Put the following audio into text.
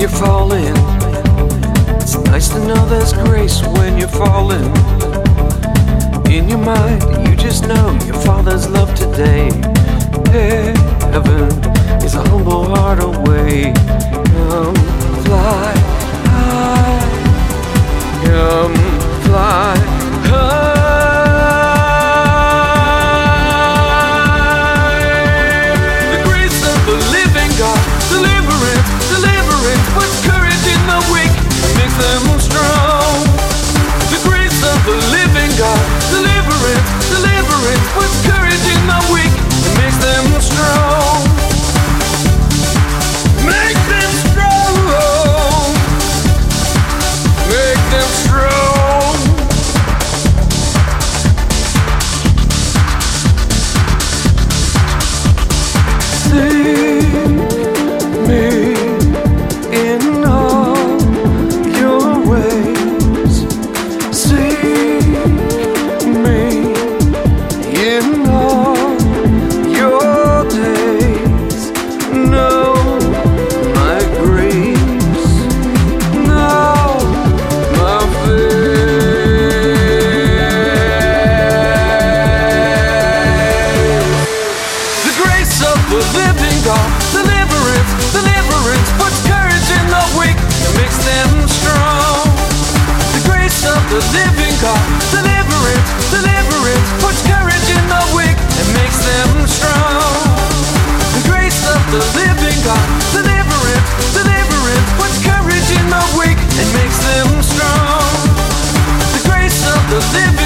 you're falling. It's nice to know there's grace when you're falling. In your mind, you just know your Father's love today. Heaven is a humble heart away. Come fly high. Come fly high. The grace of the living God, deliverance, deliverance, puts courage in the weak and makes them strong. The grace of the living God, deliverance, deliverance, puts courage in the weak and makes them strong. Make them strong. Make them strong. See me in all your ways. See me in all your days. Know my grace. Know my faith. The grace of the living God, deliverance, deliverance, puts courage in the weak and makes them strong. The grace of the living God, deliverance, deliverance, puts courage in the weak and makes them strong. The grace of the living God, deliverance, deliverance, puts courage in the weak and makes them strong. The grace of the living